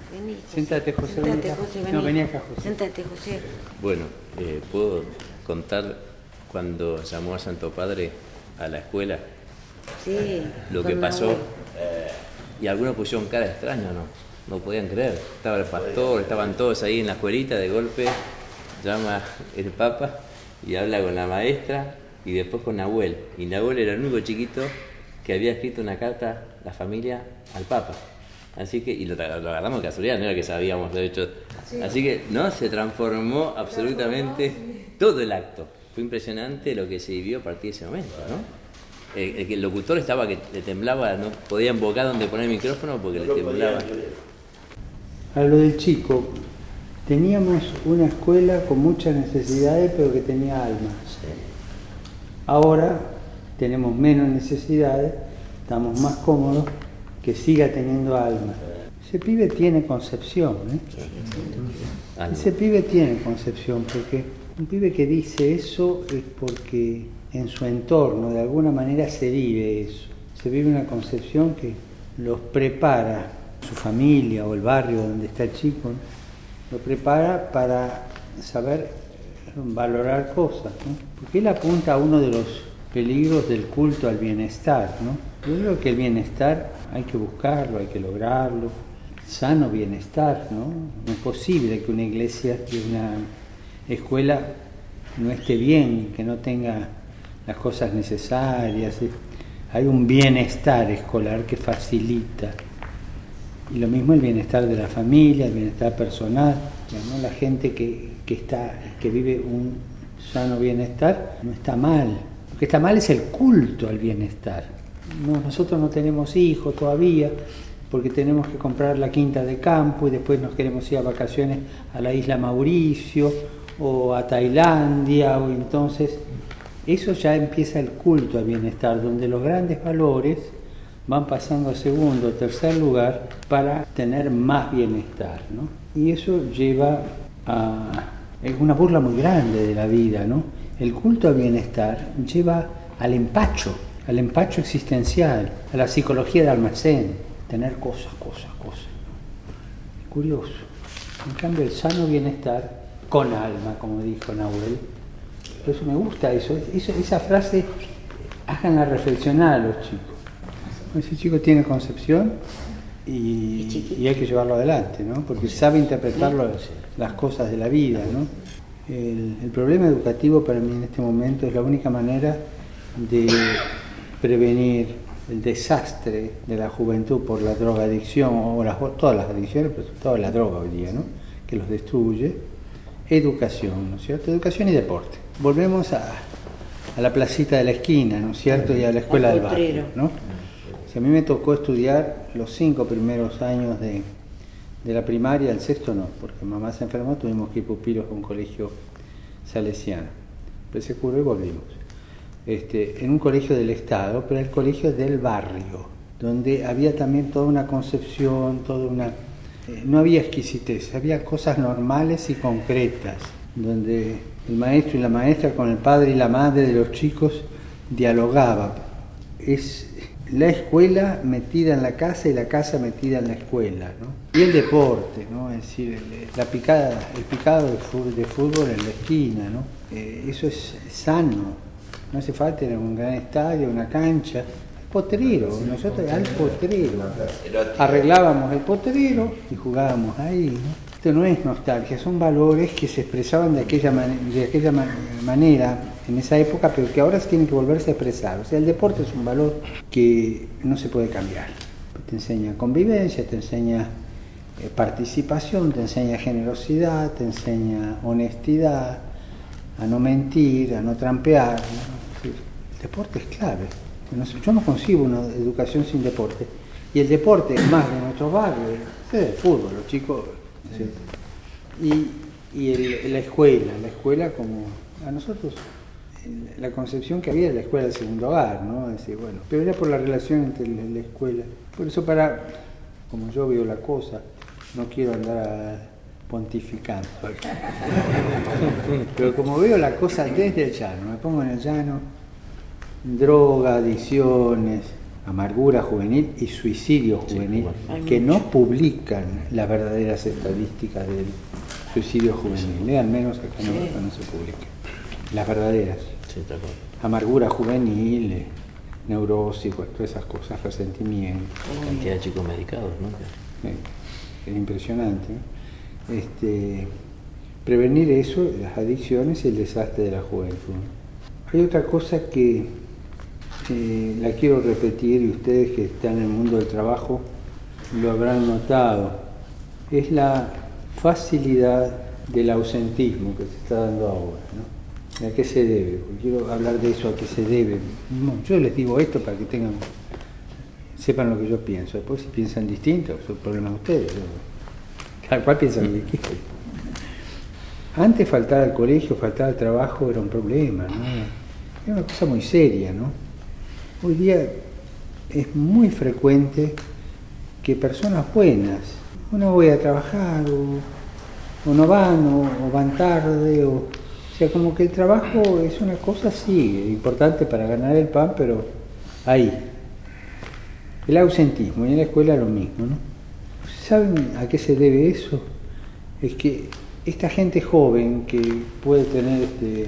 Vení, José. Sentate, José. Sentate, José, vení. No, vení acá, José. Sentate, José. Bueno, ¿puedo contar cuando llamó a Santo Padre a la escuela? Sí. Lo que con pasó. Nahuel. Y algunos pusieron cara extraña, ¿no? No podían creer. Estaba el pastor, estaban todos ahí en la escuelita, de golpe llama el Papa y habla con la maestra y después con Nahuel. Y Nahuel era el único chiquito que había escrito una carta, la familia, al Papa. Así que, y lo agarramos de casualidad, no era que sabíamos, de hecho. Así que, no, se transformó absolutamente todo el acto. Fue impresionante lo que se vivió a partir de ese momento, ¿no? El locutor estaba que le temblaba, no podía invocar donde poner el micrófono porque le temblaba. A lo del chico, teníamos una escuela con muchas necesidades, pero que tenía alma. Ahora tenemos menos necesidades, estamos más cómodos, que siga teniendo alma. Ese pibe tiene concepción, Ese pibe tiene concepción, porque un pibe que dice eso es porque en su entorno de alguna manera se vive eso. Se vive una concepción que los prepara, su familia o el barrio donde está el chico, ¿no? Lo prepara para saber valorar cosas, ¿no? Porque él apunta a uno de los peligros del culto al bienestar, ¿no? Yo creo que el bienestar hay que buscarlo, hay que lograrlo, sano bienestar, ¿no? No es posible que una iglesia, que una escuela no esté bien, que no tenga las cosas necesarias. Hay un bienestar escolar que facilita. Y lo mismo el bienestar de la familia, el bienestar personal, ¿no? La gente que vive un sano bienestar no está mal. Lo que está mal es el culto al bienestar. No, nosotros no tenemos hijos todavía porque tenemos que comprar la quinta de campo y después nos queremos ir a vacaciones a la isla Mauricio o a Tailandia, o entonces eso ya empieza el culto al bienestar, donde los grandes valores van pasando a segundo o tercer lugar para tener más bienestar, ¿no? Y eso lleva es una burla muy grande de la vida, ¿no? El culto al bienestar lleva al empacho existencial, a la psicología de almacén, tener cosas, ¿no? Es curioso. En cambio, el sano bienestar con alma, como dijo Nahuel, por eso me gusta esa frase, háganla reflexionar a los chicos. Ese chico tiene concepción y hay que llevarlo adelante, ¿no? Porque sabe interpretar las cosas de la vida, ¿no? El problema educativo para mí en este momento es la única manera de prevenir el desastre de la juventud por la drogadicción o todas las adicciones, pero toda la droga hoy día, ¿no? Que los destruye. Educación, ¿no es cierto? Educación y deporte. Volvemos a la placita de la esquina, ¿no es cierto? Y a la escuela del barrio, ¿no? Si a mí me tocó estudiar los 5 primeros años de la primaria, el sexto no, porque mamá se enfermó, tuvimos que ir pupilos a un colegio salesiano. Después se curó y volvimos. En un colegio del Estado, pero el colegio del barrio, donde había también toda una concepción, no había exquisitez, había cosas normales y concretas, donde el maestro y la maestra con el padre y la madre de los chicos dialogaban. Es la escuela metida en la casa y la casa metida en la escuela, ¿no? Y el deporte, ¿no? Es decir, el picado de fútbol en la esquina, ¿no? Eso es sano. No hace falta ir a un gran estadio, una cancha. Potrero, nosotros al potrero. Arreglábamos el potrero y jugábamos ahí, ¿no? Esto no es nostalgia, son valores que se expresaban de aquella manera en esa época, pero que ahora se tienen que volverse a expresar. O sea, el deporte es un valor que no se puede cambiar. Te enseña convivencia, te enseña participación, te enseña generosidad, te enseña honestidad, a no mentir, a no trampear, ¿no? El deporte es clave. Yo no concibo una educación sin deporte. Y el deporte, más de nuestros barrios, es el fútbol, los chicos, ¿cierto? Y la escuela como a nosotros, la concepción que había de la escuela del segundo hogar, ¿no? Es decir, bueno, pero era por la relación entre la escuela. Por eso como yo veo la cosa, no quiero andar pontificando. Pero como veo la cosa desde el llano, me pongo en el llano, droga, adicciones, amargura juvenil y suicidio juvenil, Hay que mucho. no publican las verdaderas estadísticas del suicidio juvenil, al menos acá en Europa no se publican las verdaderas. Sí, tal cual. Amargura juvenil, neurosis, todas esas cosas, resentimiento. Cantidad de chicos medicados, ¿no? Es impresionante, ¿no? Prevenir eso, las adicciones y el desastre de la juventud. Hay otra cosa que la quiero repetir, y ustedes que están en el mundo del trabajo lo habrán notado, es la facilidad del ausentismo que se está dando ahora, ¿no? ¿A qué se debe? Porque quiero hablar de eso, a qué se debe. No, yo les digo esto para que sepan lo que yo pienso. Después si piensan distinto, es un problema de ustedes. Cada cual piensa lo que quiere. Antes faltar al colegio, faltar al trabajo era un problema, ¿no? Era una cosa muy seria, ¿no? Hoy día es muy frecuente que personas buenas, o no voy a trabajar, o no van, o van tarde, o sea, como que el trabajo es una cosa así, importante para ganar el pan, pero ahí. El ausentismo, y en la escuela lo mismo, ¿no? ¿Saben a qué se debe eso? Es que esta gente joven que puede tener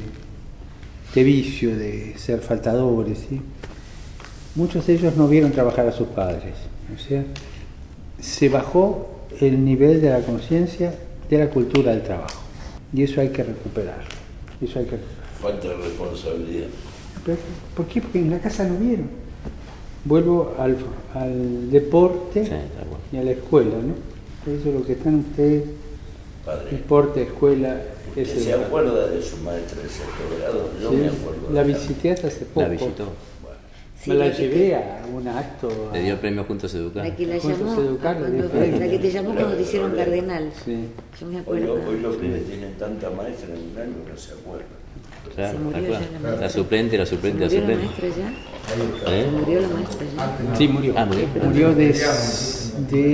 este vicio de ser faltadores, ¿sí? Muchos de ellos no vieron trabajar a sus padres, o sea, se bajó el nivel de la conciencia de la cultura del trabajo, y eso hay que recuperarlo. Falta de responsabilidad. ¿Por qué? Porque en la casa no vieron. Vuelvo al deporte, Sí, tal cual. y a la escuela, ¿no? Eso es lo que están ustedes, Padre, deporte, escuela, ¿usted es se acuerda de su maestra de sexto grado? Yo Sí, me acuerdo. la de ella. visité hace poco. La visitó. Sí, Me la la que llevé a un acto. Le dio el premio Juntos Educar. La que la Juntos llamó, educar, le cuando- dije. la que te llamó cuando te hicieron cardenal. Sí. Yo me Hoy, acuerdo. hoy los pibes tienen tanta maestra en un año que no se acuerdan. Claro, Se murió tal ya cual. la maestra. La suplente, la ¿Se suplente, la murió la suplente. maestra ya? ¿Eh? ¿Se murió la maestra ya? Sí, murió. Ah, murió. Murió de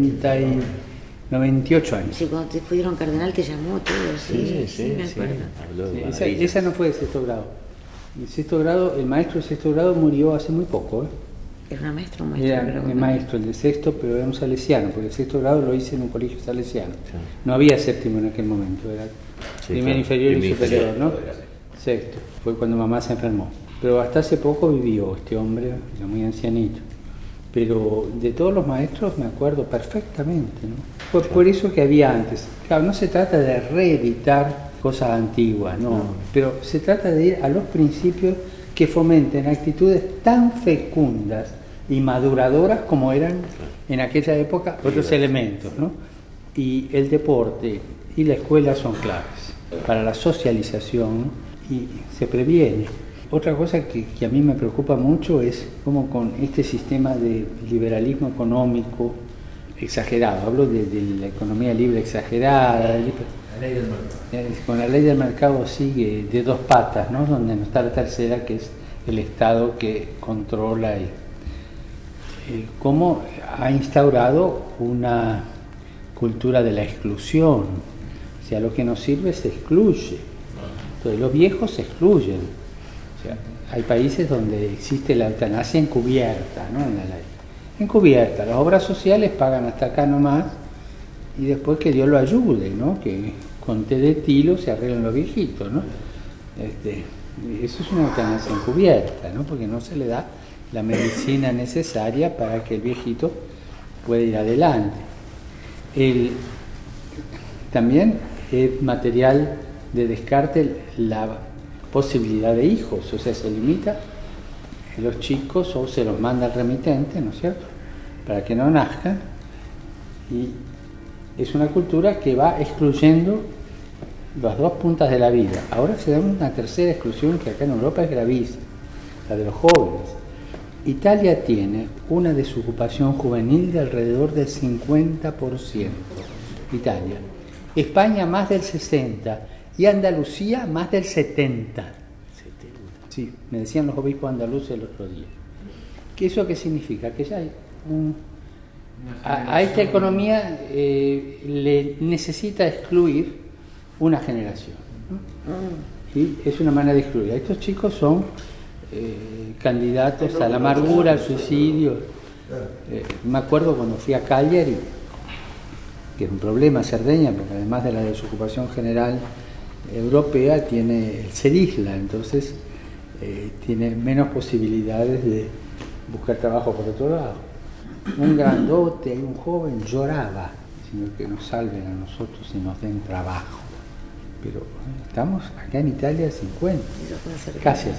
98 años. Sí, cuando te fueron cardenal te llamó todo, sí, me acuerdo. Habló de Esa, maravilla. esa no fue de sexto grado. El maestro de sexto grado murió hace muy poco. ¿Era una maestra o un maestro? Era Pero el bueno. maestro, el de sexto, pero era un salesiano, porque el sexto grado lo hice en un colegio salesiano. Sí. No había séptimo en aquel momento, era Sí, primer claro. inferior y Primer superior, inferior. ¿no? Sexto, fue cuando mamá se enfermó. Pero hasta hace poco vivió este hombre, era muy ancianito. Pero de todos los maestros me acuerdo perfectamente, ¿no? Fue por eso que había antes. Claro, no se trata de reeditar cosas antiguas, no. Pero se trata de ir a los principios que fomenten actitudes tan fecundas y maduradoras como eran en aquella época otros elementos, ¿no? Y el deporte y la escuela son claves para la socialización y se previene. Otra cosa que a mí me preocupa mucho es cómo con este sistema de liberalismo económico exagerado, hablo de la economía libre exagerada, con la ley del mercado sigue de dos patas, ¿no? Donde no está la tercera, que es el Estado que controla y cómo ha instaurado una cultura de la exclusión, o sea, lo que nos sirve se excluye, entonces los viejos se excluyen, o sea, hay países donde existe la eutanasia encubierta, ¿no? En la ley. Encubierta, las obras sociales pagan hasta acá nomás y después que Dios lo ayude, ¿no? Que con té de tilo se arreglen los viejitos, ¿no? Eso es una eutanasia encubierta, ¿no? Porque no se le da la medicina necesaria para que el viejito pueda ir adelante. También es material de descarte la posibilidad de hijos, o sea, se limita a los chicos o se los manda al remitente, ¿no es cierto?, para que no nazcan, y es una cultura que va excluyendo las dos puntas de la vida. Ahora se da una tercera exclusión que acá en Europa es gravísima, la de los jóvenes. Italia tiene una desocupación juvenil de alrededor del 50%. Italia. España más del 60% y Andalucía más del 70%. Sí, me decían los obispos andaluces el otro día. ¿Eso qué significa? Que ya hay a esta economía le necesita excluir una generación, ¿no? Y es una manera de excluir. Estos chicos son candidatos a la amargura, al suicidio. Me acuerdo cuando fui a Cagliari, que es un problema Cerdeña, porque además de la desocupación general europea, tiene el Serisla, entonces tiene menos posibilidades de buscar trabajo por otro lado. Un grandote, hay un joven, lloraba, sino que nos salven a nosotros y nos den trabajo. Pero estamos acá en Italia 50, casi a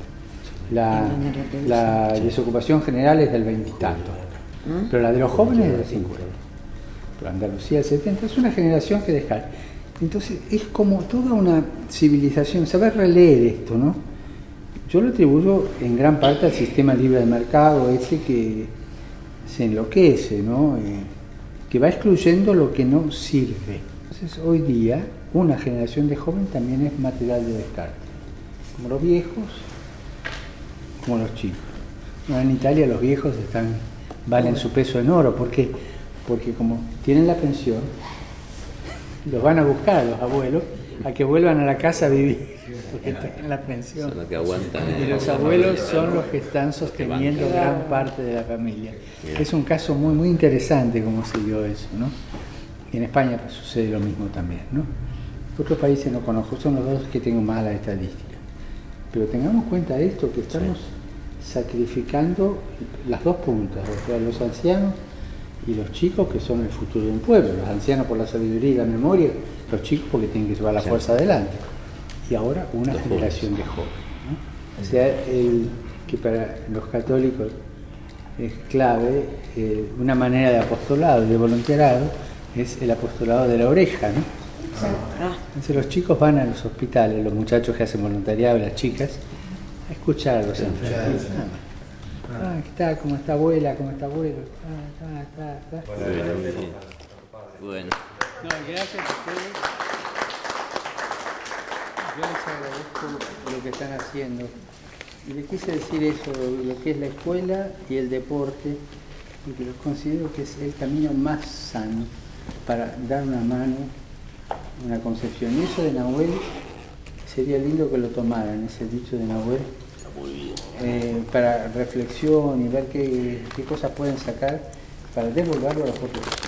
50. La desocupación general es del 20 y tanto, pero la de los jóvenes es del 50. Pero Andalucía del 70 es una generación que deja. Entonces es como toda una civilización, saber releer esto, ¿no? Yo lo atribuyo en gran parte al sistema libre de mercado, ese que se enloquece, ¿no? Que va excluyendo lo que no sirve. Entonces hoy día una generación de jóvenes también es material de descarte, como los viejos, como los chicos. Bueno, en Italia los viejos valen su peso en oro, porque como tienen la pensión, los van a buscar a los abuelos a que vuelvan a la casa a vivir, porque están en la pensión. Son los que aguantan. Y los abuelos son los que están sosteniendo gran parte de la familia. Es un caso muy, muy interesante cómo se dio eso, ¿no? Y en España pues, sucede lo mismo también, ¿no? Otros países no conozco, son los dos que tengo más la estadística. Pero tengamos cuenta de esto, que estamos sacrificando las dos puntas, o sea, los ancianos y los chicos, que son el futuro de un pueblo. Los ancianos por la sabiduría y la memoria, los chicos porque tienen que llevar la fuerza adelante. Y ahora una generación de jóvenes, ¿no? O sea, que para los católicos es clave, una manera de apostolado, de voluntariado, es el apostolado de la oreja, ¿no? Entonces los chicos van a los hospitales, los muchachos que hacen voluntariado, las chicas, a escuchar a los enfermos. ¿Qué tal? ¿Cómo está abuela? ¿Cómo está abuelo? Bueno. No, gracias a ustedes. Yo les agradezco lo que están haciendo. Y les quise decir eso, lo que es la escuela y el deporte, porque los considero que es el camino más sano para dar una mano, una concepción. Y eso de Nahuel, sería lindo que lo tomaran, ese dicho de Nahuel, para reflexión y ver qué cosas pueden sacar para devolverlo a los otros.